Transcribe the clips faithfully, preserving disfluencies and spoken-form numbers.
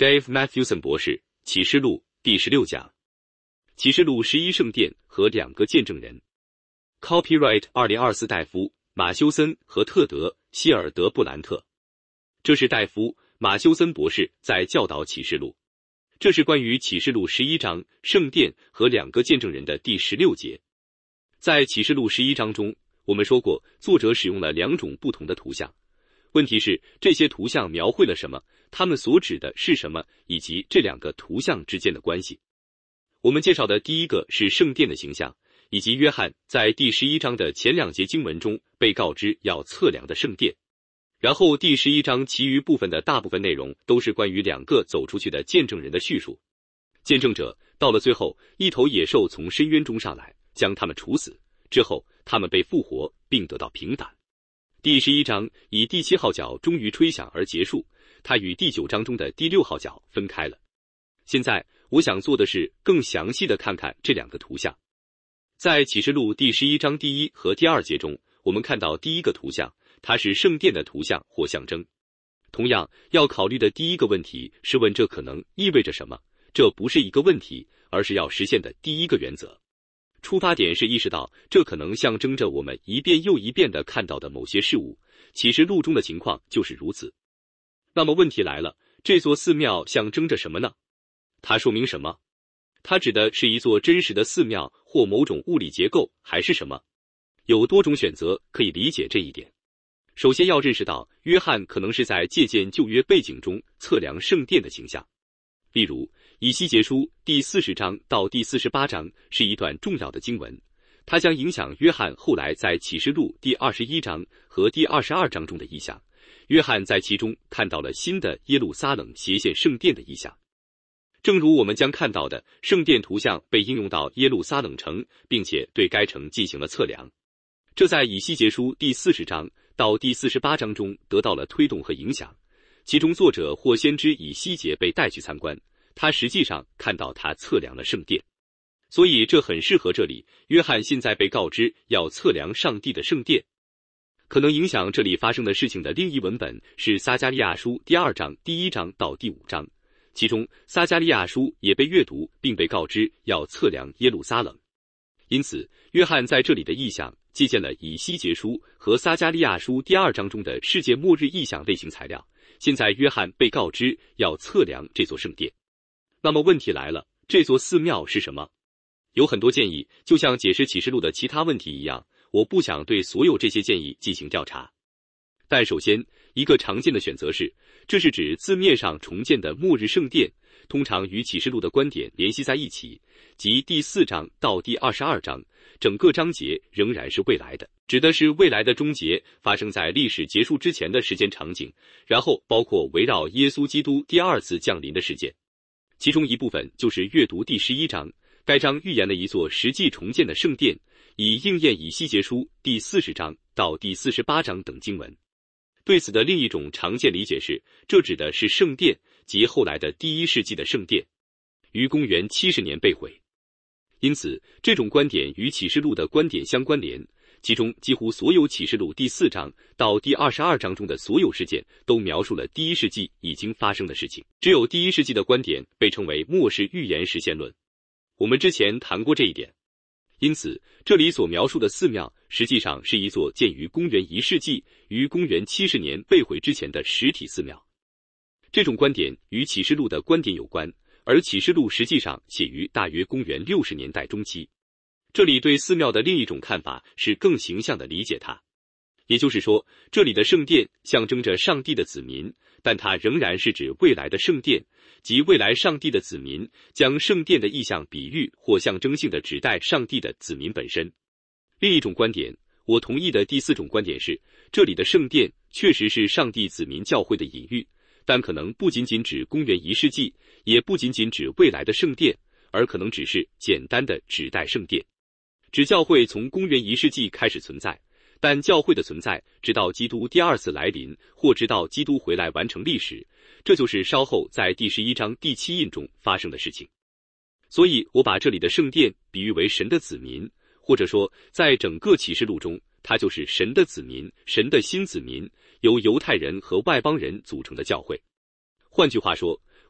Dave Matthewson 博士，启示录第十六讲，启示录十一圣殿和两个见证人。Copyright 二零二四戴夫、马修森和特德·希尔德布兰特。这是戴夫·马修森博士在教导启示录。这是关于启示录十一章圣殿和两个见证人的第十六节。在启示录十一章中，我们说过，作者使用了两种不同的图像。问题是，这些图像描绘了什么？它们所指的是什么？以及这两个图像之间的关系。我们介绍的第一个是圣殿的形象，以及约翰在第十一章的前两节经文中被告知要测量的圣殿。然后第十一章其余部分的大部分内容都是关于两个走出去的见证人的叙述。见证者到了最后，一头野兽从深渊中上来，将他们处死，之后他们被复活并得到平反。第十一章以第七号角终于吹响而结束，它与第九章中的第六号角分开了。现在我想做的是更详细的看看这两个图像。在启示录第十一章第一和第二节中，我们看到第一个图像，它是圣殿的图像或象征。同样，要考虑的第一个问题是问这可能意味着什么？这不是一个问题，而是要实现的第一个原则。出发点是意识到这可能象征着我们一遍又一遍地看到的某些事物，启示录中的情况就是如此。那么问题来了，这座寺庙象征着什么呢？它说明什么？它指的是一座真实的寺庙或某种物理结构，还是什么？有多种选择可以理解这一点。首先要认识到，约翰可能是在借鉴旧约背景中测量圣殿的形象。例如，以西结书第四十章到第四十八章是一段重要的经文，它将影响约翰后来在启示录第二十一章和第二十二章中的意象。约翰在其中看到了新的耶路撒冷斜线圣殿的意象。正如我们将看到的，圣殿图像被应用到耶路撒冷城，并且对该城进行了测量。这在以西结书第四十章到第四十八章中得到了推动和影响。其中作者或先知以西结被带去参观，他实际上看到他测量了圣殿，所以这很适合这里。约翰现在被告知要测量上帝的圣殿。可能影响这里发生的事情的另一文本是撒迦利亚书第二章第一章到第五章，其中撒迦利亚书也被阅读并被告知要测量耶路撒冷。因此，约翰在这里的意象借鉴了以西结书和撒迦利亚书第二章中的世界末日意象类型材料。现在约翰被告知要测量这座圣殿。那么问题来了，这座寺庙是什么？有很多建议，就像解释启示录的其他问题一样，我不想对所有这些建议进行调查。但首先，一个常见的选择是，这是指字面上重建的末日圣殿，通常与启示录的观点联系在一起，即第四章到第二十二章，整个章节仍然是未来的，指的是未来的终结发生在历史结束之前的时间场景，然后包括围绕耶稣基督第二次降临的事件。其中一部分就是阅读第十一章，该章预言了一座实际重建的圣殿，以应验以西结书第四十章到第四十八章等经文。对此的另一种常见理解是，这指的是圣殿及后来的第一世纪的圣殿，于公元七十年被毁。因此，这种观点与启示录的观点相关联，其中几乎所有启示录第四章到第二十二章中的所有事件都描述了第一世纪已经发生的事情。只有第一世纪的观点被称为末世预言实现论。我们之前谈过这一点。因此，这里所描述的寺庙实际上是一座建于公元一世纪于公元七十年被毁之前的实体寺庙。这种观点与启示录的观点有关，而启示录实际上写于大约公元六十年代中期。这里对寺庙的另一种看法是更形象地理解它，也就是说，这里的圣殿象征着上帝的子民，但它仍然是指未来的圣殿，即未来上帝的子民将圣殿的意象比喻或象征性地指代上帝的子民本身。另一种观点，我同意的第四种观点是，这里的圣殿确实是上帝子民教会的隐喻，但可能不仅仅指公元一世纪，也不仅仅指未来的圣殿，而可能只是简单的指代圣殿，指教会从公元一世纪开始存在，但教会的存在直到基督第二次来临，或直到基督回来完成历史，这就是稍后在第十一章第七印中发生的事情。所以我把这里的圣殿比喻为神的子民，或者说在整个启示录中，它就是神的子民，神的新子民，由犹太人和外邦人组成的教会。换句话说，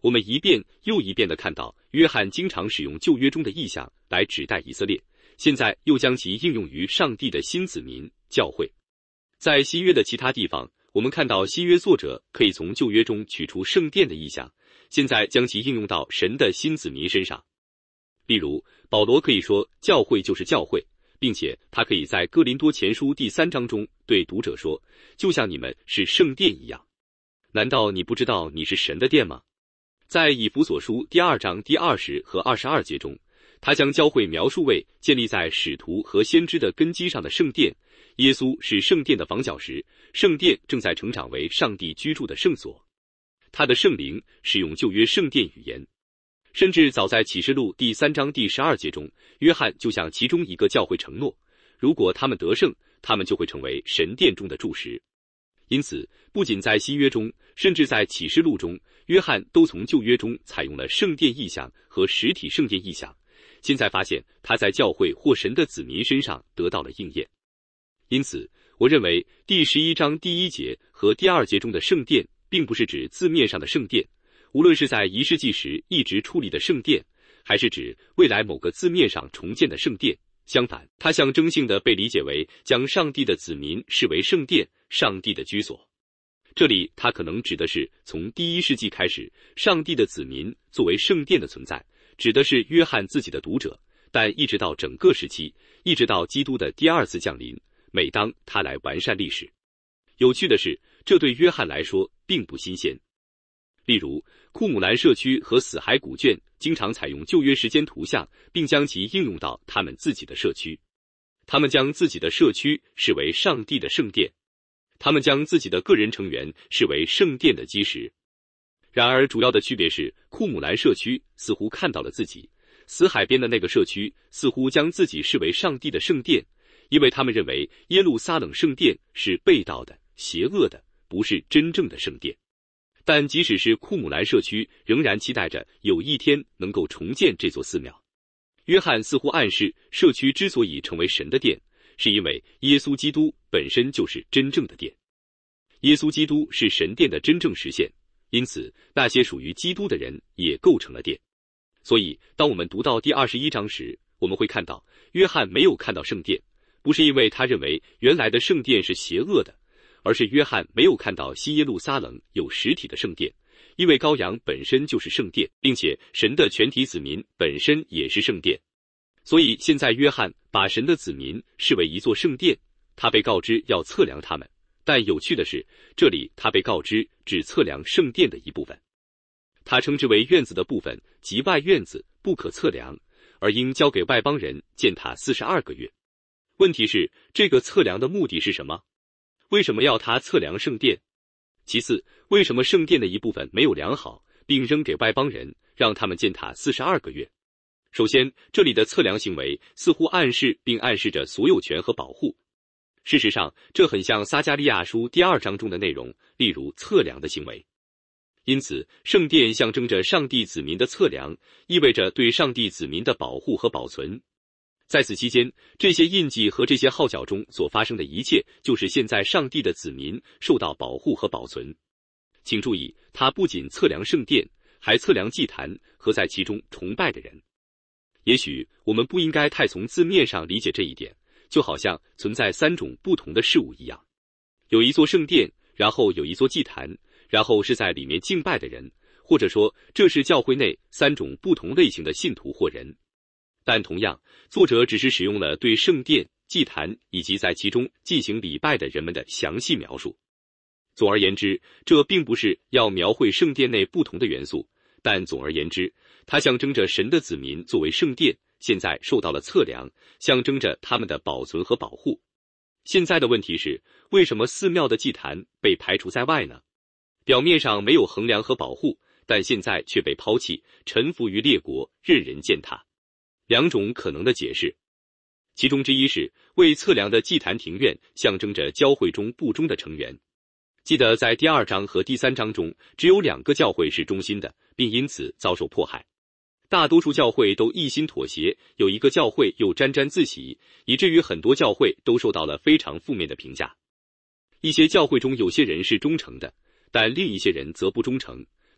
我们一遍又一遍地看到，约翰经常使用旧约中的意象来指代以色列，现在又将其应用于上帝的新子民教会。在新约的其他地方，我们看到新约作者可以从旧约中取出圣殿的意象，现在将其应用到神的新子民身上。例如，保罗可以说教会就是教会，并且他可以在哥林多前书第三章中对读者说，就像你们是圣殿一样。难道你不知道你是神的殿吗？在以弗所书第二章第二十和二十二节中，他将教会描述为建立在使徒和先知的根基上的圣殿，耶稣是圣殿的房角石，圣殿正在成长为上帝居住的圣所。他的圣灵使用旧约圣殿语言，甚至早在启示录第三章第十二节中，约翰就向其中一个教会承诺，如果他们得胜，他们就会成为神殿中的柱石。因此，不仅在新约中，甚至在启示录中，约翰都从旧约中采用了圣殿意象和实体圣殿意象，现在发现他在教会或神的子民身上得到了应验。因此，我认为第十一章第一节和第二节中的圣殿并不是指字面上的圣殿，无论是在一世纪时一直矗立的圣殿，还是指未来某个字面上重建的圣殿。相反，它象征性的被理解为将上帝的子民视为圣殿，上帝的居所。这里它可能指的是从第一世纪开始，上帝的子民作为圣殿的存在，指的是约翰自己的读者，但一直到整个时期，一直到基督的第二次降临，每当他来完善历史。有趣的是，这对约翰来说并不新鲜。例如，库姆兰社区和死海古卷经常采用旧约时间图像，并将其应用到他们自己的社区。他们将自己的社区视为上帝的圣殿，他们将自己的个人成员视为圣殿的基石。然而，主要的区别是，库姆兰社区似乎看到了自己，死海边的那个社区似乎将自己视为上帝的圣殿，因为他们认为耶路撒冷圣殿是背道的、邪恶的，不是真正的圣殿。但即使是库姆兰社区，仍然期待着有一天能够重建这座寺庙。约翰似乎暗示，社区之所以成为神的殿，是因为耶稣基督本身就是真正的殿。耶稣基督是神殿的真正实现，因此那些属于基督的人也构成了殿。所以，当我们读到第二十一章时，我们会看到，约翰没有看到圣殿，不是因为他认为原来的圣殿是邪恶的，而是约翰没有看到新耶路撒冷有实体的圣殿，因为羔羊本身就是圣殿，并且神的全体子民本身也是圣殿。所以现在约翰把神的子民视为一座圣殿，他被告知要测量他们，但有趣的是，这里他被告知只测量圣殿的一部分。他称之为院子的部分，即外院子，不可测量，而应交给外邦人践踏四十二个月。问题是，这个测量的目的是什么？为什么要他测量圣殿？其次，为什么圣殿的一部分没有量好，并扔给外邦人，让他们践踏四十二个月？首先，这里的测量行为似乎暗示并暗示着所有权和保护。事实上，这很像撒迦利亚书第二章中的内容，例如测量的行为。因此，圣殿象征着上帝子民的测量，意味着对上帝子民的保护和保存。在此期间，这些印记和这些号角中所发生的一切，就是现在上帝的子民受到保护和保存。请注意，他不仅测量圣殿，还测量祭坛和在其中崇拜的人。也许我们不应该太从字面上理解这一点，就好像存在三种不同的事物一样，有一座圣殿，然后有一座祭坛，然后是在里面敬拜的人，或者说这是教会内三种不同类型的信徒或人。但同样，作者只是使用了对圣殿、祭坛以及在其中进行礼拜的人们的详细描述。总而言之，这并不是要描绘圣殿内不同的元素，但总而言之，它象征着神的子民作为圣殿，现在受到了测量，象征着他们的保存和保护。现在的问题是，为什么寺庙的祭坛被排除在外呢？表面上没有衡量和保护，但现在却被抛弃，臣服于列国，任人践踏。两种可能的解释，其中之一是为测量的祭坛庭院象征着教会中不忠的成员。记得在第二章和第三章中，只有两个教会是忠心的，并因此遭受迫害。大多数教会都一心妥协，有一个教会又沾沾自喜，以至于很多教会都受到了非常负面的评价。一些教会中有些人是忠诚的，但另一些人则不忠诚，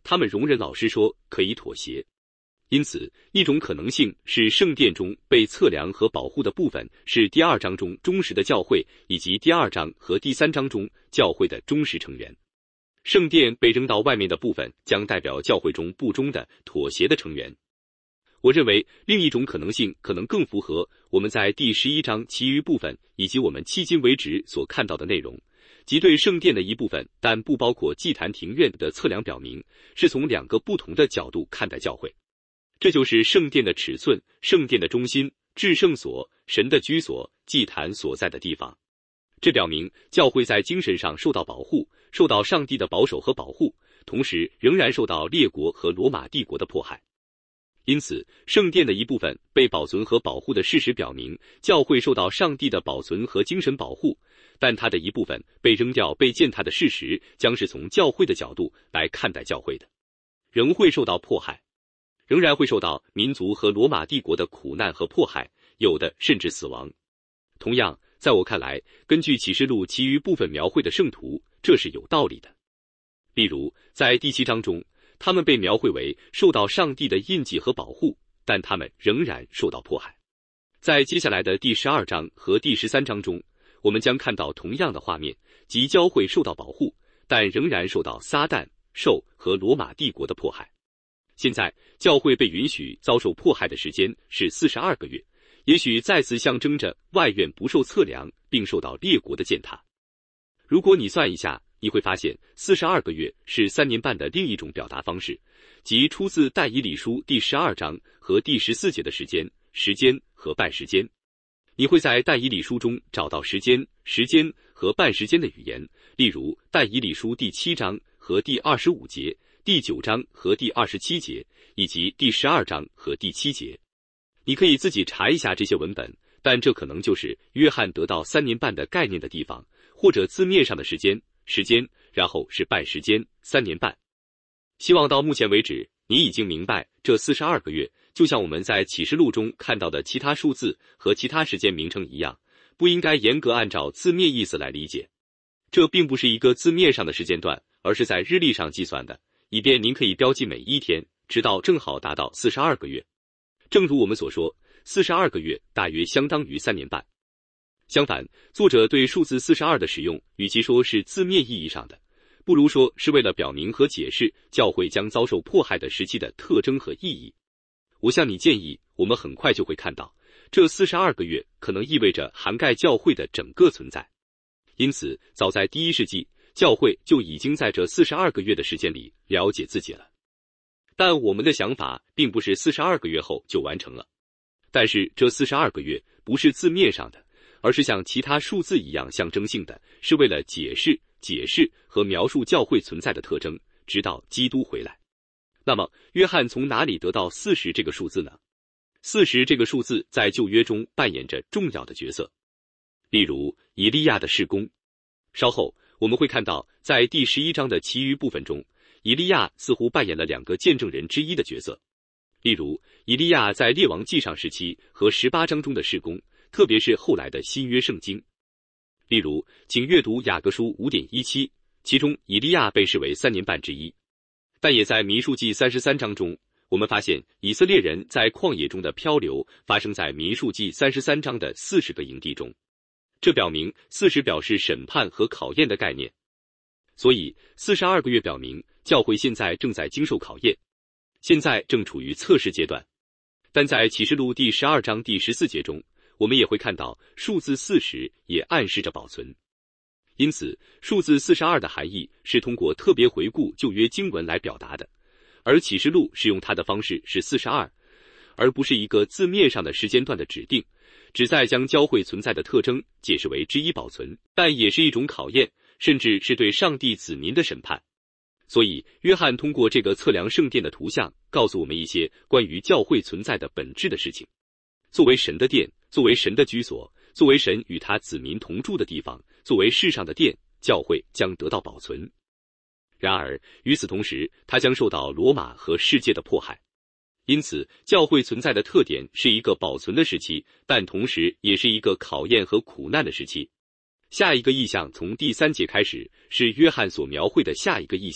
他们容忍老师说可以妥协。因此，一种可能性是圣殿中被测量和保护的部分是第二章中忠实的教会，以及第二章和第三章中教会的忠实成员。圣殿被扔到外面的部分将代表教会中不忠的、妥协的成员。我认为另一种可能性可能更符合我们在第十一章其余部分以及我们迄今为止所看到的内容，即对圣殿的一部分但不包括祭坛庭院的测量表明，是从两个不同的角度看待教会。这就是圣殿的尺寸、圣殿的中心、至圣所、神的居所、祭坛所在的地方。这表明教会在精神上受到保护，受到上帝的保守和保护，同时仍然受到列国和罗马帝国的迫害。因此，圣殿的一部分被保存和保护的事实表明，教会受到上帝的保存和精神保护，但它的一部分被扔掉、被践踏的事实，将是从教会的角度来看待教会的，仍会受到迫害，仍然会受到民族和罗马帝国的苦难和迫害，有的甚至死亡。同样，在我看来，根据启示录其余部分描绘的圣徒，这是有道理的。例如，在第七章中，他们被描绘为受到上帝的印记和保护，但他们仍然受到迫害。在接下来的第十二章和第十三章中，我们将看到同样的画面，即教会受到保护，但仍然受到撒旦、兽和罗马帝国的迫害。现在，教会被允许遭受迫害的时间是四十二个月，也许再次象征着外院不受测量，并受到列国的践踏。如果你算一下，你会发现四十二个月是三年半的另一种表达方式，即出自但以理书第十二章和第十四节的时间、时间和半时间。你会在但以理书中找到时间、时间和半时间的语言，例如但以理书第七章和第二十五节、第九章和第二十七节，以及第十二章和第七节。你可以自己查一下这些文本，但这可能就是约翰得到三年半的概念的地方，或者字面上的时间、时间，然后是半时间、三年半。希望到目前为止，你已经明白这四十二个月，就像我们在启示录中看到的其他数字和其他时间名称一样，不应该严格按照字面意思来理解。这并不是一个字面上的时间段，而是在日历上计算的，以便您可以标记每一天，直到正好达到四十二个月。正如我们所说，四十二个月大约相当于三年半。相反，作者对数字四十二的使用，与其说是字面意义上的，不如说是为了表明和解释教会将遭受迫害的时期的特征和意义。我向你建议，我们很快就会看到，这四十二个月可能意味着涵盖教会的整个存在。因此，早在第一世纪，教会就已经在这四十二个月的时间里了解自己了。但我们的想法并不是四十二个月后就完成了。但是这四十二个月不是字面上的，而是像其他数字一样象征性的，是为了解释、解释和描述教会存在的特征，直到基督回来。那么，约翰从哪里得到四十这个数字呢？四十这个数字在旧约中扮演着重要的角色，例如以利亚的事工。稍后我们会看到，在第十一章的其余部分中，以利亚似乎扮演了两个见证人之一的角色。例如，以利亚在列王纪上时期和十八章中的事工，特别是后来的新约圣经。例如，请阅读雅各书 五点一七， 其中以利亚被视为三年半之一。但也在民数记三十三章中，我们发现以色列人在旷野中的漂流发生在民数记三十三章的四十个营地中，这表明四十表示审判和考验的概念。所以四十二个月表明教会现在正在经受考验，现在正处于测试阶段。但在启示录第十二章第十四节中，我们也会看到数字四十也暗示着保存。因此，数字四十二的含义是通过特别回顾旧约经文来表达的，而启示录使用它的方式是四十二，而不是一个字面上的时间段的指定，旨在将教会存在的特征解释为之一保存，但也是一种考验，甚至是对上帝子民的审判。所以，约翰通过这个测量圣殿的图像，告诉我们一些关于教会存在的本质的事情。作为神的殿，作为神的居所，作为神与他子民同住的地方，作为世上的殿，教会将得到保存。然而，与此同时，它将受到罗马和世界的迫害。因此，教会存在的特点是一个保存的时期，但同时也是一个考验和苦难的时期。下一个意象从第三节开始，是约翰所描绘的下一个意象，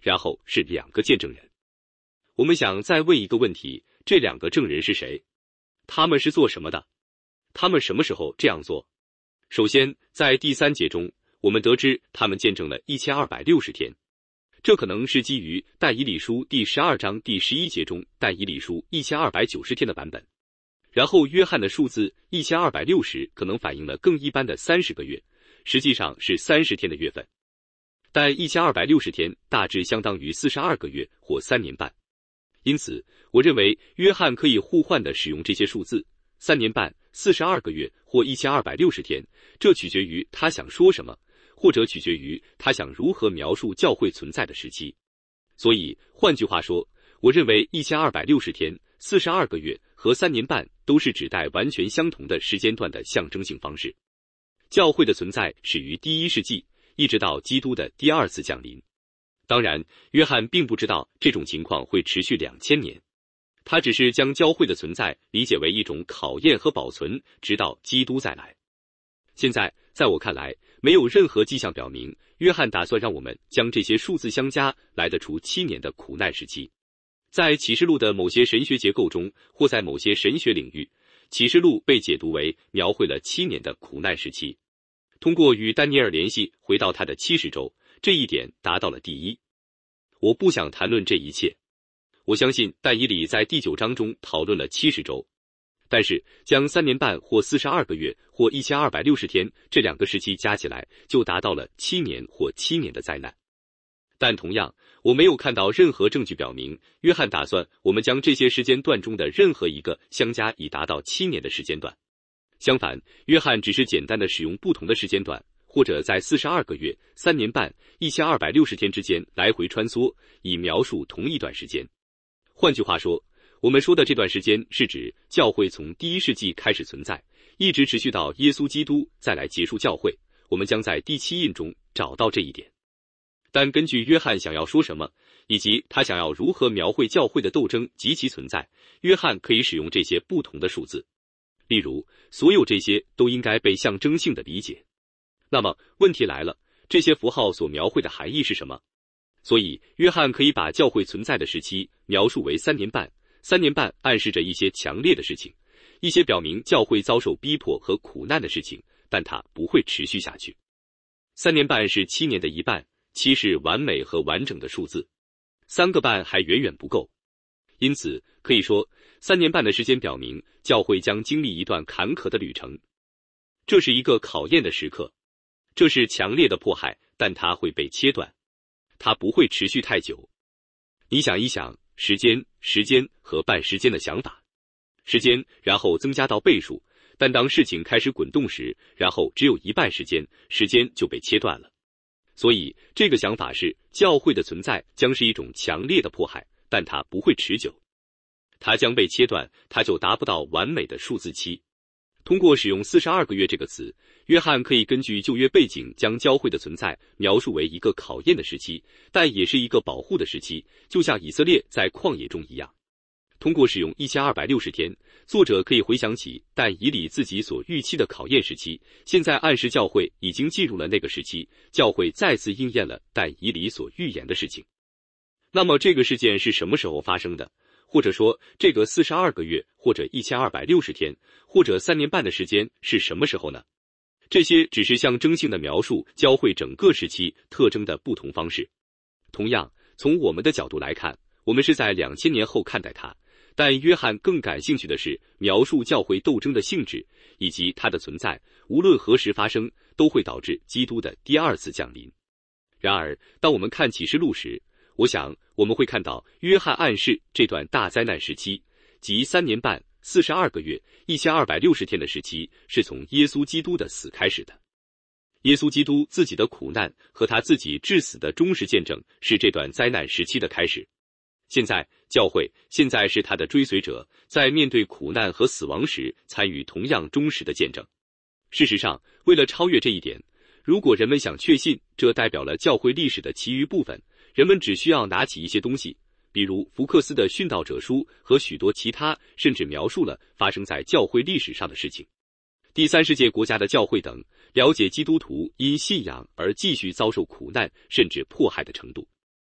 然后是两个见证人。我们想再问一个问题，这两个证人是谁？他们是做什么的？他们什么时候这样做？首先，在第三节中，我们得知他们见证了一千二百六十天，这可能是基于但以理书第十二章第十一节中但以理书一千二百九十天的版本。然后约翰的数字一千二百六十可能反映了更一般的三十个月，实际上是三十天的月份。但一千二百六十天大致相当于四十二个月或三年半。因此，我认为约翰可以互换地使用这些数字，三年半、四十二个月或一千二百六十天，这取决于他想说什么，或者取决于他想如何描述教会存在的时期。所以，换句话说，我认为一千二百六十天、四十二个月和三年半都是指代完全相同的时间段的象征性方式。教会的存在始于第一世纪，一直到基督的第二次降临。当然，约翰并不知道这种情况会持续两千年，他只是将教会的存在理解为一种考验和保存，直到基督再来。现在，在我看来，没有任何迹象表明约翰打算让我们将这些数字相加来得出七年的苦难时期。在启示录的某些神学结构中，或在某些神学领域，启示录被解读为描绘了七年的苦难时期。通过与丹尼尔联系回到他的七十周，这一点达到了第一。我不想谈论这一切。我相信但以理在第九章中讨论了七十周，但是将三年半或四十二个月或一千二百六十天这两个时期加起来，就达到了七年或七年的灾难。但同样，我没有看到任何证据表明约翰打算我们将这些时间段中的任何一个相加以达到七年的时间段。相反，约翰只是简单的使用不同的时间段，或者在四十二个月、三年半、一千二百六十天之间来回穿梭，以描述同一段时间。换句话说，我们说的这段时间是指教会从第一世纪开始存在，一直持续到耶稣基督再来结束教会。我们将在第七印中找到这一点。但根据约翰想要说什么，以及他想要如何描绘教会的斗争及其存在，约翰可以使用这些不同的数字。例如，所有这些都应该被象征性的理解。那么问题来了，这些符号所描绘的含义是什么？所以约翰可以把教会存在的时期描述为三年半，三年半暗示着一些强烈的事情，一些表明教会遭受逼迫和苦难的事情，但它不会持续下去。三年半是七年的一半，七是完美和完整的数字，三个半还远远不够。因此可以说，三年半的时间表明教会将经历一段坎坷的旅程，这是一个考验的时刻。这是强烈的迫害，但它会被切断，它不会持续太久。你想一想，时间、时间和半时间的想法，时间然后增加到倍数，但当事情开始滚动时，然后只有一半时间，时间就被切断了。所以这个想法是，教会的存在将是一种强烈的迫害，但它不会持久。它将被切断，它就达不到完美的数字期。通过使用四十二个月这个词，约翰可以根据旧约背景将教会的存在描述为一个考验的时期，但也是一个保护的时期，就像以色列在旷野中一样。通过使用一千二百六十天，作者可以回想起但以理自己所预期的考验时期，现在暗示教会已经进入了那个时期，教会再次应验了但以理所预言的事情。那么这个事件是什么时候发生的？或者说，这个四十二个月，或者一千二百六十天，或者三年半的时间是什么时候呢？这些只是象征性的描述教会整个时期特征的不同方式。同样，从我们的角度来看，我们是在两千年后看待它，但约翰更感兴趣的是描述教会斗争的性质，以及它的存在，无论何时发生，都会导致基督的第二次降临。然而，当我们看启示录时，我想我们会看到约翰暗示这段大灾难时期，即三年半、四十二个月、一千二百六十天的时期，是从耶稣基督的死开始的。耶稣基督自己的苦难和他自己至死的忠实见证，是这段灾难时期的开始。现在，教会现在是他的追随者，在面对苦难和死亡时参与同样忠实的见证。事实上，为了超越这一点，如果人们想确信这代表了教会历史的其余部分，人们只需要拿起一些东西，比如福克斯的殉道者书和许多其他甚至描述了发生在教会历史上的事情，第三世界国家的教会等，了解基督徒因信仰而继续遭受苦难甚至迫害的程度。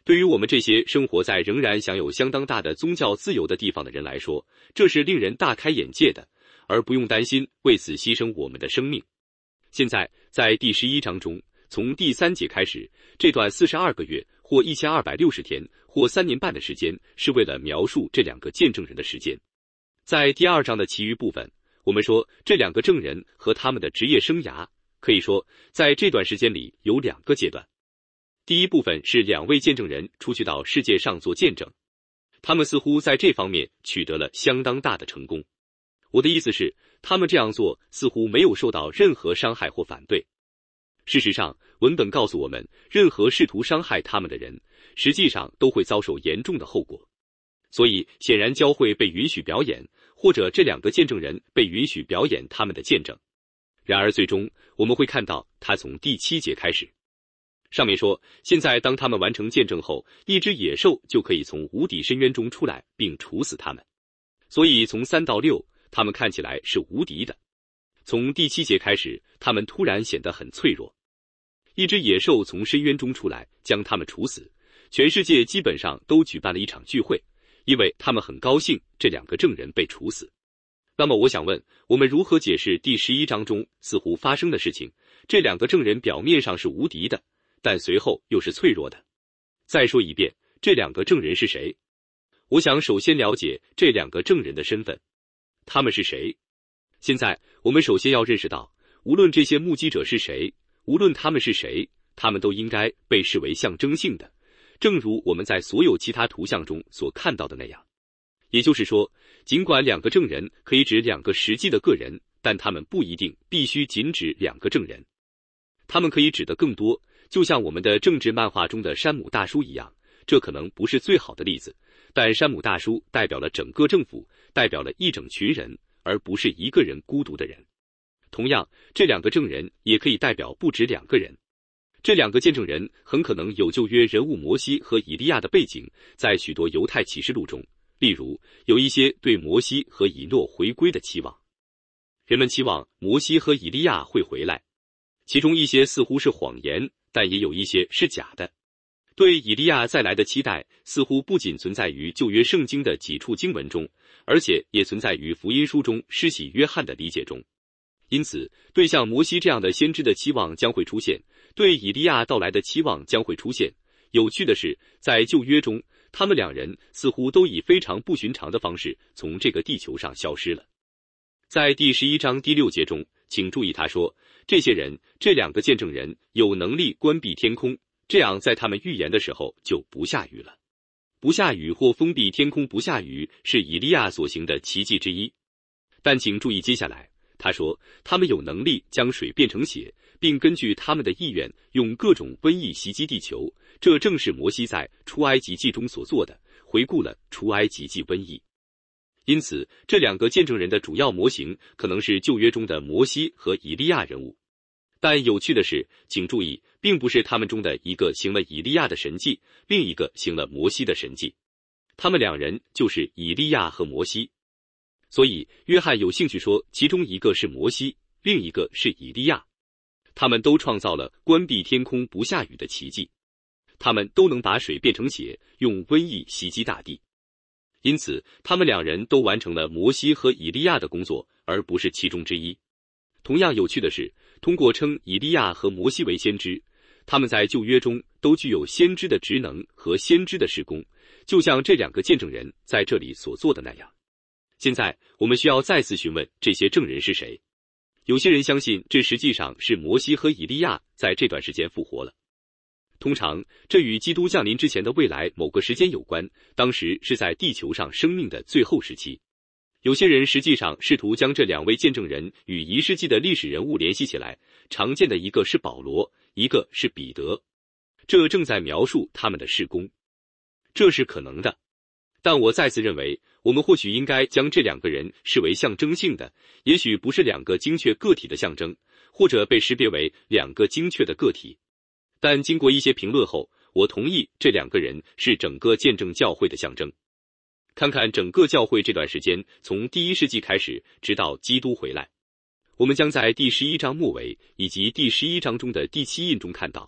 对于我们这些生活在仍然享有相当大的宗教自由的地方的人来说，这是令人大开眼界的，而不用担心为此牺牲我们的生命。现在，在第十一章中，从第三节开始，这段四十二个月或一千二百六十天或三年半的时间，是为了描述这两个见证人的时间。在第二章的其余部分，我们说这两个证人和他们的职业生涯，可以说在这段时间里有两个阶段。第一部分是两位见证人出去到世界上做见证，他们似乎在这方面取得了相当大的成功。我的意思是，他们这样做似乎没有受到任何伤害或反对。事实上，文本告诉我们，任何试图伤害他们的人，实际上都会遭受严重的后果。所以，显然教会被允许表演，或者这两个见证人被允许表演他们的见证。然而最终，我们会看到他从第七节开始。上面说，现在当他们完成见证后，一只野兽就可以从无底深渊中出来，并处死他们。所以从三到六，他们看起来是无敌的。从第七节开始，他们突然显得很脆弱。一只野兽从深渊中出来，将他们处死。全世界基本上都举办了一场聚会，因为他们很高兴这两个证人被处死。那么我想问，我们如何解释第十一章中似乎发生的事情？这两个证人表面上是无敌的，但随后又是脆弱的。再说一遍，这两个证人是谁？我想首先了解这两个证人的身份。他们是谁？现在我们首先要认识到，无论这些目击者是谁，无论他们是谁，他们都应该被视为象征性的，正如我们在所有其他图像中所看到的那样。也就是说，尽管两个证人可以指两个实际的个人，但他们不一定必须仅指两个证人。他们可以指的更多，就像我们的政治漫画中的山姆大叔一样。这可能不是最好的例子，但山姆大叔代表了整个政府，代表了一整群人，而不是一个人孤独的人。同样，这两个证人也可以代表不止两个人。这两个见证人很可能有旧约人物摩西和以利亚的背景，在许多犹太启示录中，例如有一些对摩西和以诺回归的期望。人们期望摩西和以利亚会回来，其中一些似乎是谎言，但也有一些是假的。对以利亚再来的期待似乎不仅存在于旧约圣经的几处经文中，而且也存在于福音书中施洗约翰的理解中。因此，对像摩西这样的先知的期望将会出现，对以利亚到来的期望将会出现。有趣的是，在旧约中，他们两人似乎都以非常不寻常的方式从这个地球上消失了。在第十一章第六节中，请注意他说，这些人，这两个见证人有能力关闭天空，这样在他们预言的时候就不下雨了。不下雨或封闭天空不下雨是以利亚所行的奇迹之一。但请注意接下来，他说他们有能力将水变成血，并根据他们的意愿用各种瘟疫袭击地球，这正是摩西在出埃及记中所做的，回顾了出埃及记瘟疫。因此，这两个见证人的主要模型可能是旧约中的摩西和以利亚人物。但有趣的是，请注意，并不是他们中的一个行了以利亚的神迹，另一个行了摩西的神迹。他们两人就是以利亚和摩西。所以，约翰有兴趣说，其中一个是摩西，另一个是以利亚。他们都创造了关闭天空不下雨的奇迹。他们都能把水变成血，用瘟疫袭击大地。因此，他们两人都完成了摩西和以利亚的工作，而不是其中之一。同样有趣的是，通过称以利亚和摩西为先知，他们在旧约中都具有先知的职能和先知的事工，就像这两个见证人在这里所做的那样。现在，我们需要再次询问这些证人是谁。有些人相信这实际上是摩西和以利亚在这段时间复活了。通常，这与基督降临之前的未来某个时间有关，当时是在地球上生命的最后时期。有些人实际上试图将这两位见证人与一世纪的历史人物联系起来，常见的一个是保罗，一个是彼得。这正在描述他们的事工。这是可能的。但我再次认为，我们或许应该将这两个人视为象征性的，也许不是两个精确个体的象征，或者被识别为两个精确的个体。但经过一些评论后，我同意这两个人是整个见证教会的象征。看看整个教会这段时间，从第一世纪开始，直到基督回来。我们将在第十一章末尾以及第十一章中的第七印中看到，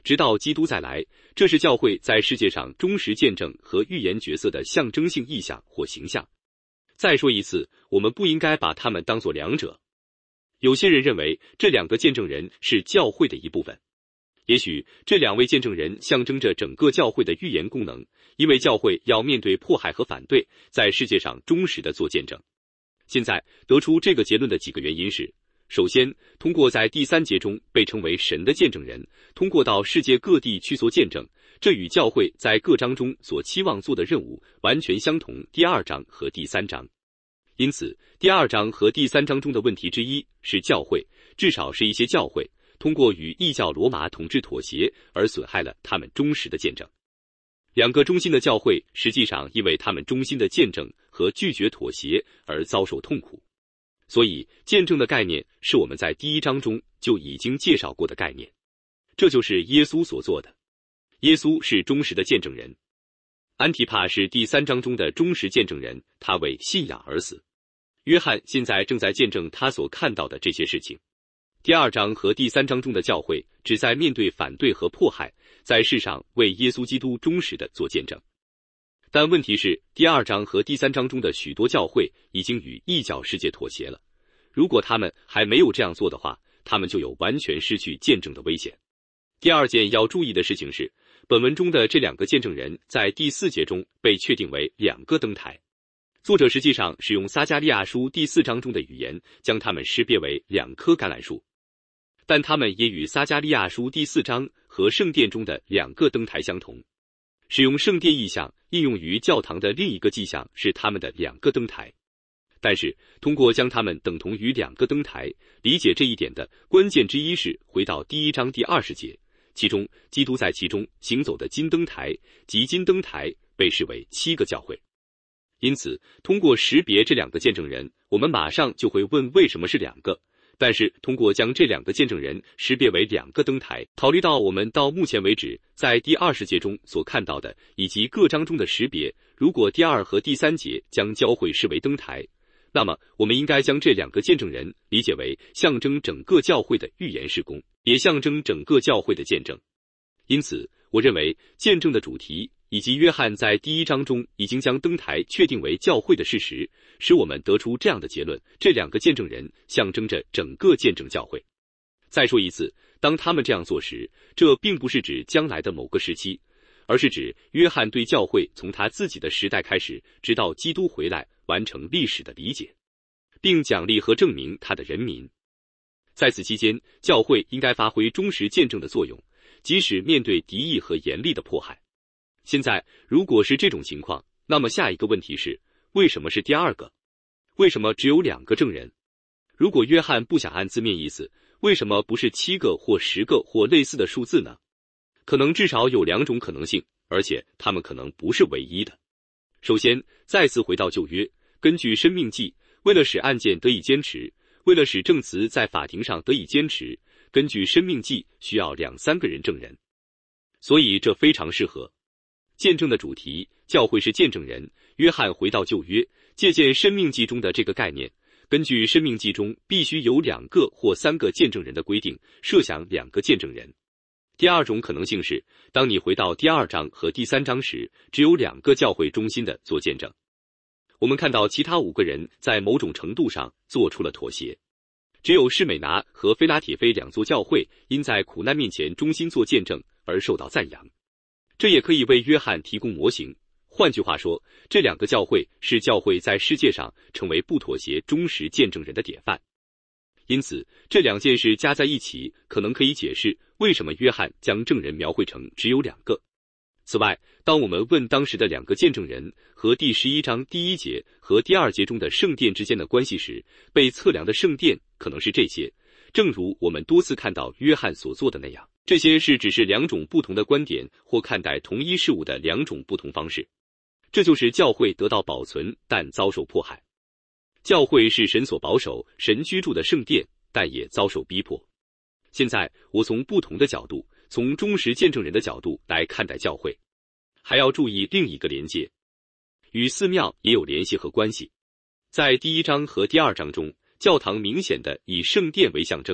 直到基督再来，这是教会在世界上忠实见证和预言角色的象征性意象或形象。再说一次，我们不应该把它们当作两者。有些人认为这两个见证人是教会的一部分，也许这两位见证人象征着整个教会的预言功能，因为教会要面对迫害和反对，在世界上忠实地做见证。现在得出这个结论的几个原因是：首先，通过在第三节中被称为神的见证人，通过到世界各地去做见证，这与教会在各章中所期望做的任务完全相同。第二章和第三章，因此，第二章和第三章中的问题之一是教会，至少是一些教会，通过与异教罗马统治妥协而损害了他们忠实的见证。两个忠心的教会实际上因为他们忠心的见证和拒绝妥协而遭受痛苦。所以，见证的概念是我们在第一章中就已经介绍过的概念，这就是耶稣所做的。耶稣是忠实的见证人。安提帕是第三章中的忠实见证人，他为信仰而死。约翰现在正在见证他所看到的这些事情。第二章和第三章中的教会只在面对反对和迫害，在世上为耶稣基督忠实的做见证。但问题是，第二章和第三章中的许多教会已经与异教世界妥协了。如果他们还没有这样做的话，他们就有完全失去见证的危险。第二件要注意的事情是，本文中的这两个见证人在第四节中被确定为两个灯台。作者实际上使用撒迦利亚书第四章中的语言，将它们识别为两棵橄榄树，但它们也与撒迦利亚书第四章和圣殿中的两个灯台相同。使用圣殿意象应用于教堂的另一个迹象是他们的两个灯台。但是，通过将它们等同于两个灯台，理解这一点的关键之一是回到第一章第二十节，其中基督在其中行走的金灯台及金灯台被视为七个教会。因此，通过识别这两个见证人，我们马上就会问为什么是两个。但是通过将这两个见证人识别为两个灯台，考虑到我们到目前为止在第二十节中所看到的以及各章中的识别，如果第二和第三节将教会视为灯台，那么我们应该将这两个见证人理解为象征整个教会的预言事工，也象征整个教会的见证。因此，我认为见证的主题以及约翰在第一章中已经将灯台确定为教会的事实，使我们得出这样的结论：这两个见证人象征着整个见证教会。再说一次，当他们这样做时，这并不是指将来的某个时期，而是指约翰对教会从他自己的时代开始，直到基督回来完成历史的理解，并奖励和证明他的人民。在此期间，教会应该发挥忠实见证的作用，即使面对敌意和严厉的迫害。现在，如果是这种情况，那么下一个问题是，为什么是第二个？为什么只有两个证人？如果约翰不想按字面意思，为什么不是七个或十个或类似的数字呢？可能至少有两种可能性，而且它们可能不是唯一的。首先，再次回到旧约，根据申命记，为了使案件得以坚持，为了使证词在法庭上得以坚持，根据申命记需要两三个人证人，所以这非常适合。见证的主题，教会是见证人。约翰回到旧约，借鉴申命记中的这个概念，根据申命记中必须有两个或三个见证人的规定，设想两个见证人。第二种可能性是，当你回到第二章和第三章时，只有两个教会忠心的做见证。我们看到其他五个人在某种程度上做出了妥协，只有士美拿和菲拉铁菲两座教会因在苦难面前忠心做见证而受到赞扬。这也可以为约翰提供模型。换句话说，这两个教会是教会在世界上成为不妥协忠实见证人的典范。因此，这两件事加在一起，可能可以解释为什么约翰将证人描绘成只有两个。此外，当我们问当时的两个见证人和第十一章第一节和第二节中的圣殿之间的关系时，被测量的圣殿可能是这些，正如我们多次看到约翰所做的那样。这些是只是两种不同的观点或看待同一事物的两种不同方式。这就是教会得到保存，但遭受迫害。教会是神所保守、神居住的圣殿，但也遭受逼迫。现在，我从不同的角度，从忠实见证人的角度来看待教会。还要注意另一个连接，与寺庙也有联系和关系。在第一章和第二章中，教堂明显的以圣殿为象征，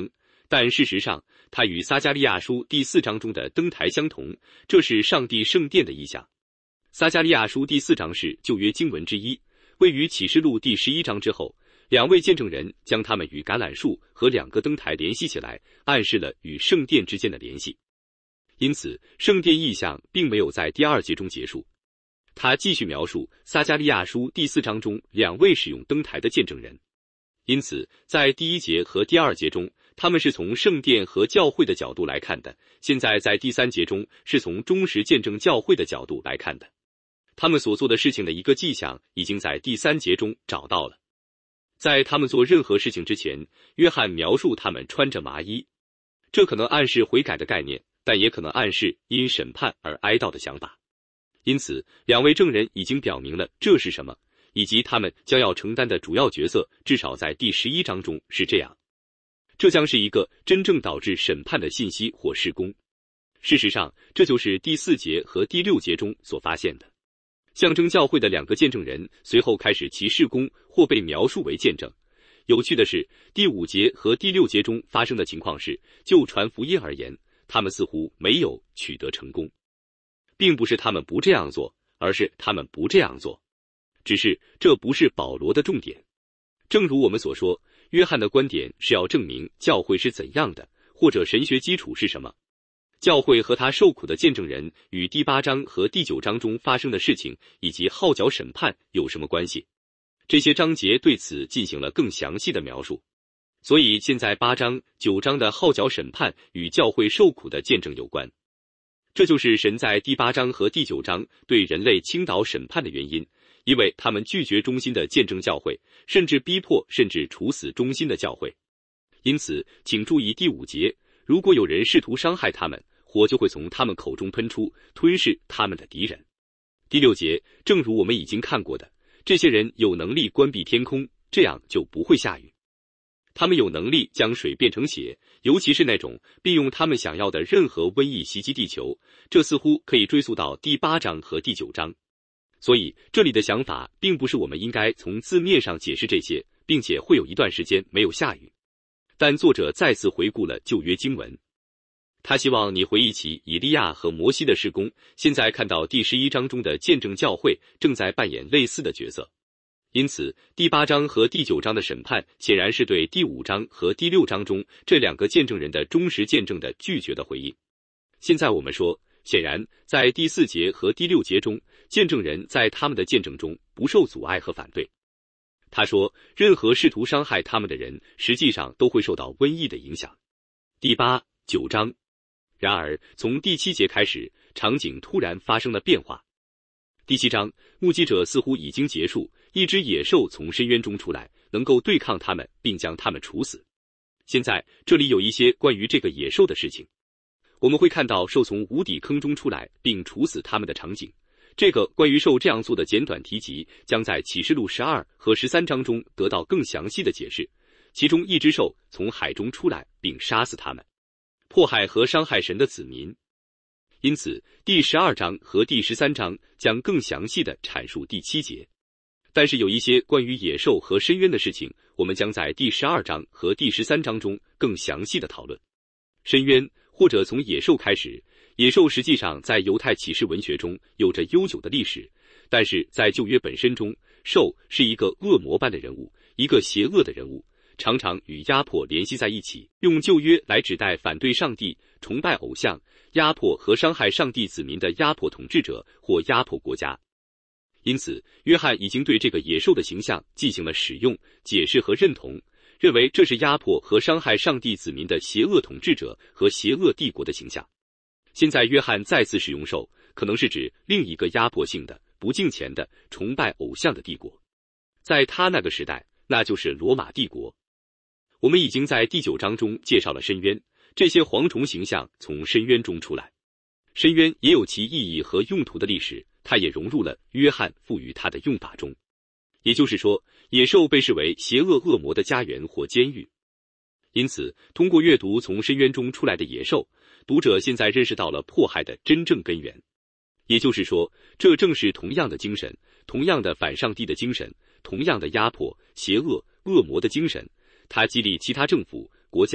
但事实上，它与撒迦利亚书第四章中的灯台相同，这是上帝圣殿的意象。撒迦利亚书第四章是旧约经文之一，位于启示录第十一章之后。两位见证人将他们与橄榄树和两个灯台联系起来，暗示了与圣殿之间的联系。因此，圣殿意象并没有在第二节中结束。他继续描述撒迦利亚书第四章中两位使用灯台的见证人。因此，在第一节和第二节中，他们是从圣殿和教会的角度来看的；现在在第三节中，是从忠实见证教会的角度来看的。他们所做的事情的一个迹象，已经在第三节中找到了。在他们做任何事情之前，约翰描述他们穿着麻衣，这可能暗示悔改的概念，但也可能暗示因审判而哀悼的想法。因此，两位证人已经表明了这是什么，以及他们将要承担的主要角色，至少在第十一章中是这样。这将是一个真正导致审判的信息或事工。事实上，这就是第四节和第六节中所发现的。象征教会的两个见证人随后开始其事工，或被描述为见证。有趣的是，第五节和第六节中发生的情况是，就传福音而言，他们似乎没有取得成功，并不是他们不这样做，而是他们不这样做。只是这不是保罗的重点。正如我们所说，约翰的观点是要证明教会是怎样的，或者神学基础是什么。教会和他受苦的见证人与第八章和第九章中发生的事情以及号角审判有什么关系？这些章节对此进行了更详细的描述。所以现在八章、九章的号角审判与教会受苦的见证有关。这就是神在第八章和第九章对人类倾倒审判的原因，因为他们拒绝忠心的见证教会，甚至逼迫甚至处死忠心的教会。因此，请注意第五节，如果有人试图伤害他们，火就会从他们口中喷出，吞噬他们的敌人。第六节，正如我们已经看过的，这些人有能力关闭天空，这样就不会下雨。他们有能力将水变成血，尤其是那种利用他们想要的任何瘟疫袭击地球，这似乎可以追溯到第八章和第九章。所以这里的想法并不是我们应该从字面上解释这些，并且会有一段时间没有下雨。但作者再次回顾了旧约经文，他希望你回忆起以利亚和摩西的事工，现在看到第十一章中的见证教会正在扮演类似的角色。因此，第八章和第九章的审判显然是对第五章和第六章中这两个见证人的忠实见证的拒绝的回应。现在我们说，显然在第四节和第六节中，见证人在他们的见证中不受阻碍和反对。他说，任何试图伤害他们的人，实际上都会受到瘟疫的影响。第八、九章。然而，从第七节开始，场景突然发生了变化。第七章，目击者似乎已经结束，一只野兽从深渊中出来，能够对抗他们，并将他们处死。现在，这里有一些关于这个野兽的事情。我们会看到兽从无底坑中出来，并处死他们的场景。这个关于兽这样做的简短提及，将在启示录十二和十三章中得到更详细的解释。其中一只兽从海中出来，并杀死他们，迫害和伤害神的子民。因此，第十二章和第十三章将更详细地阐述第七节。但是有一些关于野兽和深渊的事情，我们将在第十二章和第十三章中更详细的讨论。深渊，或者从野兽开始，野兽实际上在犹太启示文学中有着悠久的历史，但是在旧约本身中，兽是一个恶魔般的人物，一个邪恶的人物，常常与压迫联系在一起，用旧约来指代反对上帝、崇拜偶像、压迫和伤害上帝子民的压迫统治者或压迫国家。因此，约翰已经对这个野兽的形象进行了使用、解释和认同，认为这是压迫和伤害上帝子民的邪恶统治者和邪恶帝国的形象。现在约翰再次使用兽，可能是指另一个压迫性的、不敬虔的、崇拜偶像的帝国。在他那个时代，那就是罗马帝国。我们已经在第九章中介绍了深渊，这些蝗虫形象从深渊中出来。深渊也有其意义和用途的历史，它也融入了约翰赋予它的用法中。也就是说，野兽被视为邪恶恶魔的家园或监狱。因此，通过阅读从深渊中出来的野兽，读者现在认识到了迫害的真正根源。也就是说，这正是同样的精神，同样的反上帝的精神，同样的压迫、邪恶、恶魔的精神，它激励其他政府、国家、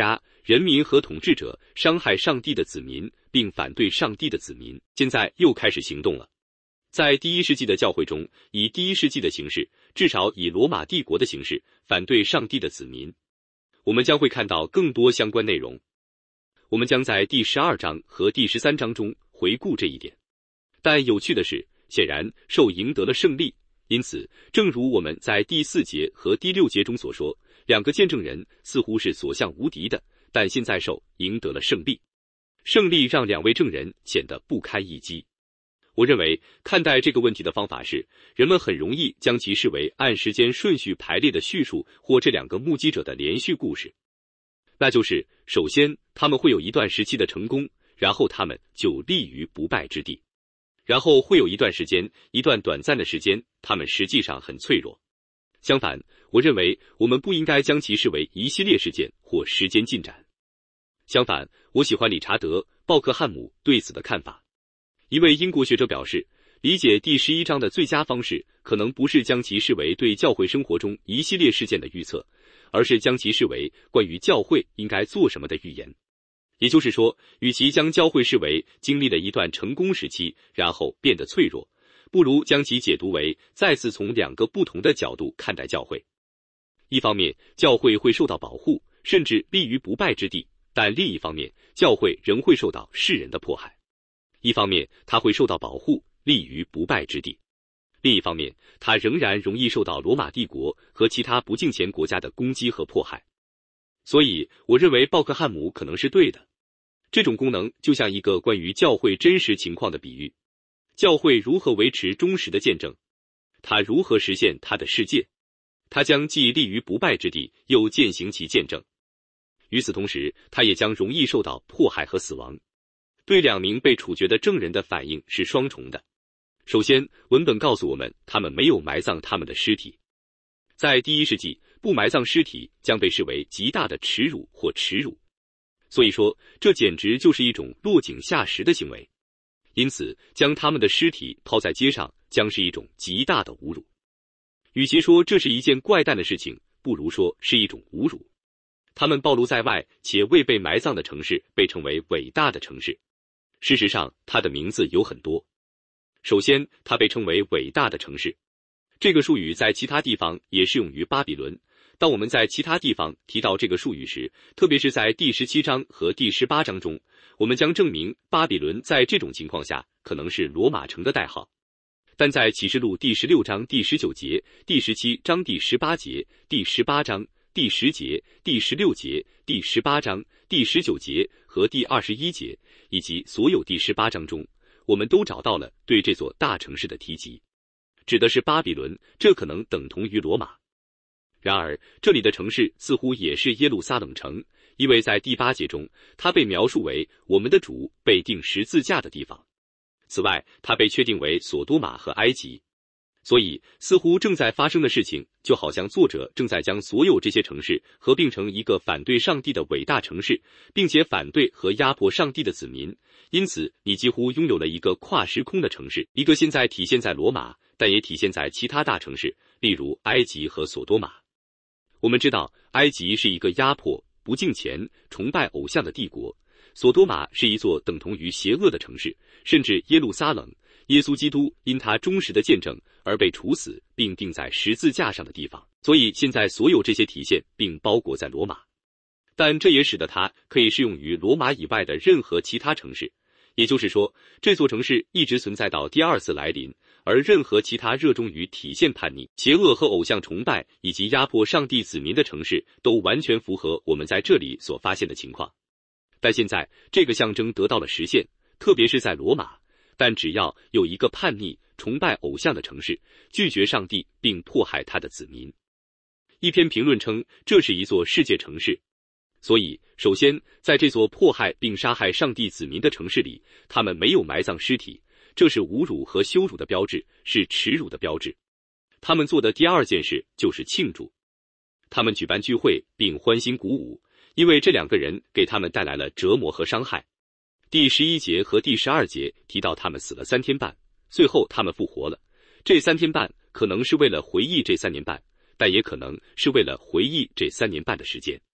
人民和统治者伤害上帝的子民，并反对上帝的子民，现在又开始行动了。在第一世纪的教会中，以第一世纪的形式，至少以罗马帝国的形式，反对上帝的子民。我们将会看到更多相关内容。我们将在第十二章和第十三章中回顾这一点。但有趣的是，显然兽赢得了胜利，因此，正如我们在第四节和第六节中所说，两个见证人似乎是所向无敌的，但现在兽赢得了胜利。胜利让两位证人显得不堪一击。我认为看待这个问题的方法是，人们很容易将其视为按时间顺序排列的叙述或这两个目击者的连续故事。那就是首先他们会有一段时期的成功，然后他们就立于不败之地，然后会有一段时间，一段短暂的时间，他们实际上很脆弱。相反，我认为我们不应该将其视为一系列事件或时间进展。相反，我喜欢理查德·鲍克汉姆对此的看法。一位英国学者表示，理解第十一章的最佳方式可能不是将其视为对教会生活中一系列事件的预测，而是将其视为关于教会应该做什么的预言。也就是说，与其将教会视为经历了一段成功时期，然后变得脆弱，不如将其解读为再次从两个不同的角度看待教会。一方面，教会会受到保护，甚至立于不败之地，但另一方面，教会仍会受到世人的迫害。一方面，它会受到保护，立于不败之地；另一方面，它仍然容易受到罗马帝国和其他不敬虔国家的攻击和迫害。所以，我认为鲍克汉姆可能是对的。这种功能就像一个关于教会真实情况的比喻：教会如何维持忠实的见证？它如何实现它的世界？它将既立于不败之地，又践行其见证。与此同时，它也将容易受到迫害和死亡。对两名被处决的证人的反应是双重的。首先，文本告诉我们，他们没有埋葬他们的尸体。在第一世纪，不埋葬尸体将被视为极大的耻辱或耻辱。所以说，这简直就是一种落井下石的行为。因此，将他们的尸体抛在街上，将是一种极大的侮辱。与其说这是一件怪诞的事情，不如说是一种侮辱。他们暴露在外且未被埋葬的城市被称为伟大的城市。事实上，它的名字有很多。首先，它被称为伟大的城市。这个术语在其他地方也适用于巴比伦。当我们在其他地方提到这个术语时，特别是在第十七章和第十八章中，我们将证明巴比伦在这种情况下可能是罗马城的代号。但在启示录第十六章第十九节、第十七章第十八节、第十八章第十节、第十六节、第十八章第十九节和第二十一节，以及所有第十八章中，我们都找到了对这座大城市的提及，指的是巴比伦，这可能等同于罗马。然而，这里的城市似乎也是耶路撒冷城，因为在第八节中，它被描述为我们的主被钉十字架的地方。此外，它被确定为索多玛和埃及。所以，似乎正在发生的事情，就好像作者正在将所有这些城市合并成一个反对上帝的伟大城市，并且反对和压迫上帝的子民。因此，你几乎拥有了一个跨时空的城市，一个现在体现在罗马，但也体现在其他大城市，例如埃及和索多玛。我们知道，埃及是一个压迫、不敬虔、崇拜偶像的帝国，索多玛是一座等同于邪恶的城市，甚至耶路撒冷，耶稣基督因他忠实的见证而被处死并钉在十字架上的地方。所以现在所有这些体现并包裹在罗马，但这也使得它可以适用于罗马以外的任何其他城市。也就是说，这座城市一直存在到第二次来临，而任何其他热衷于体现叛逆、邪恶和偶像崇拜以及压迫上帝子民的城市，都完全符合我们在这里所发现的情况。但现在这个象征得到了实现，特别是在罗马。但只要有一个叛逆、崇拜偶像的城市，拒绝上帝并迫害他的子民。一篇评论称，这是一座世界城市。所以，首先，在这座迫害并杀害上帝子民的城市里，他们没有埋葬尸体，这是侮辱和羞辱的标志，是耻辱的标志。他们做的第二件事就是庆祝。他们举办聚会并欢欣鼓舞，因为这两个人给他们带来了折磨和伤害。第十一节和第十二节提到他们死了三天半，最后他们复活了。这三天半可能是为了回忆这三年半，但也可能是为了回忆这三年半的时间。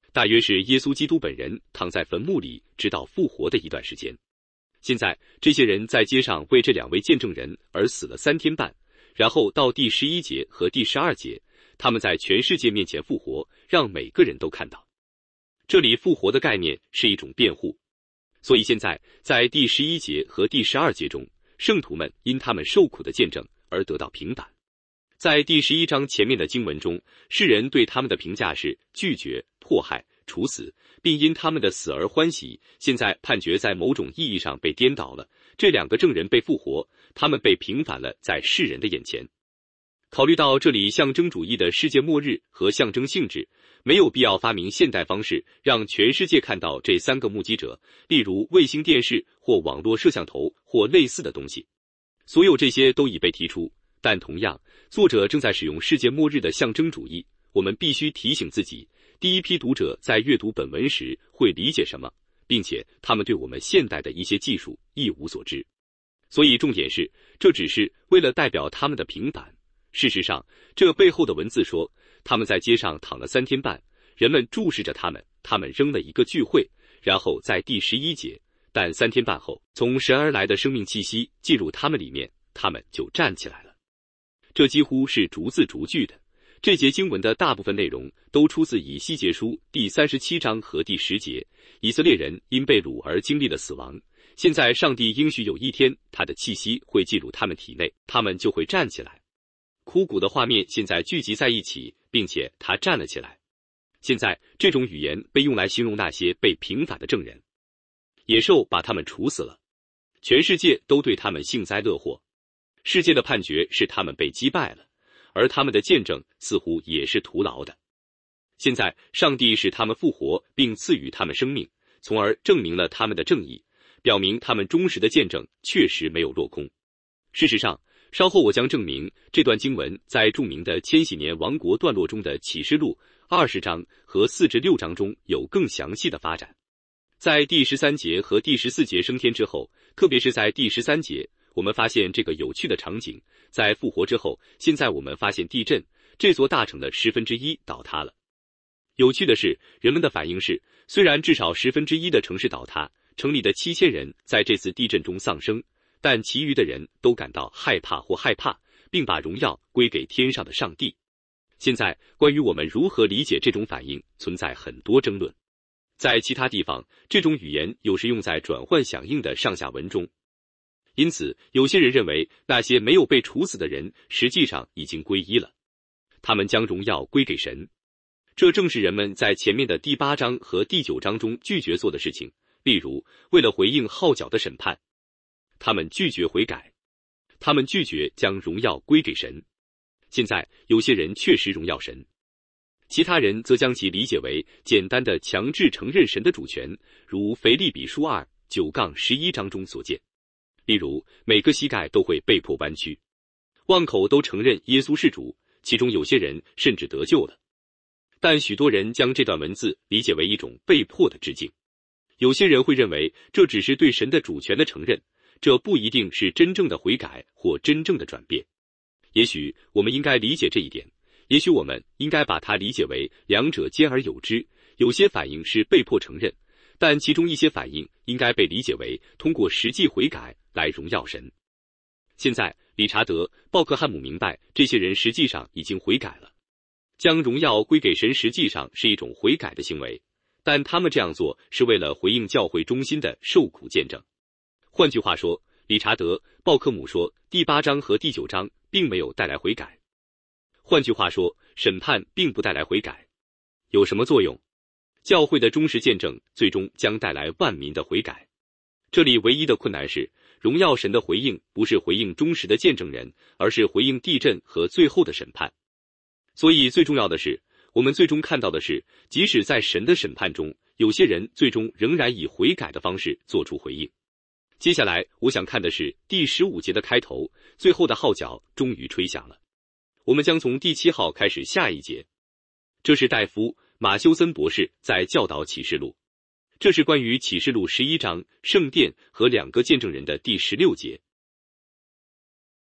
大约是耶稣基督本人躺在坟墓里直到复活的一段时间。现在这些人在街上为这两位见证人而死了三天半，然后到第十一节和第十二节，他们在全世界面前复活，让每个人都看到。这里复活的概念是一种辩护，所以现在在第十一节和第十二节中，圣徒们因他们受苦的见证而得到平反。在第十一章前面的经文中，世人对他们的评价是拒绝、迫害、处死，并因他们的死而欢喜。现在判决在某种意义上被颠倒了，这两个证人被复活，他们被平反了在世人的眼前。考虑到这里象征主义的世界末日和象征性质，没有必要发明现代方式让全世界看到这三个目击者，例如卫星电视或网络摄像头或类似的东西。所有这些都已被提出，但同样，作者正在使用世界末日的象征主义。我们必须提醒自己，第一批读者在阅读本文时会理解什么，并且他们对我们现代的一些技术一无所知。所以重点是，这只是为了代表他们的平反。事实上，这背后的文字说，他们在街上躺了三天半，人们注视着他们，他们扔了一个聚会，然后在第十一节，但三天半后，从神而来的生命气息进入他们里面，他们就站起来了。这几乎是逐字逐句的。这节经文的大部分内容都出自以西结书第三十七章和第十节。以色列人因被掳而经历了死亡，现在上帝应许有一天，他的气息会进入他们体内，他们就会站起来。枯骨的画面现在聚集在一起，并且他站了起来。现在这种语言被用来形容那些被平反的证人。野兽把他们处死了，全世界都对他们幸灾乐祸。世界的判决是他们被击败了，而他们的见证似乎也是徒劳的。现在上帝使他们复活，并赐予他们生命，从而证明了他们的正义，表明他们忠实的见证确实没有落空。事实上，稍后我将证明这段经文在著名的千禧年王国段落中的启示录二十章和四至六章中有更详细的发展。在第十三节和第十四节升天之后，特别是在第十三节，我们发现这个有趣的场景，在复活之后，现在我们发现地震，这座大城的十分之一倒塌了。有趣的是，人们的反应是，虽然至少十分之一的城市倒塌，城里的七千人在这次地震中丧生，但其余的人都感到害怕或害怕，并把荣耀归给天上的上帝。现在，关于我们如何理解这种反应，存在很多争论。在其他地方，这种语言有时用在转换响应的上下文中。因此，有些人认为那些没有被处死的人实际上已经皈依了，他们将荣耀归给神。这正是人们在前面的第八章和第九章中拒绝做的事情，例如，为了回应号角的审判，他们拒绝悔改，他们拒绝将荣耀归给神。现在，有些人确实荣耀神，其他人则将其理解为简单的强制承认神的主权，如腓立比书二九杠十一章中所见。例如，每个膝盖都会被迫弯曲，万口都承认耶稣是主，其中有些人甚至得救了。但许多人将这段文字理解为一种被迫的致敬。有些人会认为这只是对神的主权的承认，这不一定是真正的悔改或真正的转变。也许我们应该理解这一点，也许我们应该把它理解为两者兼而有之。有些反应是被迫承认，但其中一些反应应该被理解为通过实际悔改来荣耀神。现在，理查德·鲍克汉姆明白，这些人实际上已经悔改了。将荣耀归给神实际上是一种悔改的行为，但他们这样做是为了回应教会中心的受苦见证。换句话说，理查德·鲍克姆说，第八章和第九章并没有带来悔改。换句话说，审判并不带来悔改。有什么作用？教会的忠实见证最终将带来万民的悔改。这里唯一的困难是，荣耀神的回应不是回应忠实的见证人，而是回应地震和最后的审判。所以最重要的是，我们最终看到的是，即使在神的审判中，有些人最终仍然以悔改的方式做出回应。接下来我想看的是第十五节的开头，最后的号角终于吹响了。我们将从第七号开始下一节。这是戴夫·马修森博士在教导启示录。这是关于启示录十一章圣殿和两个见证人的第十六节。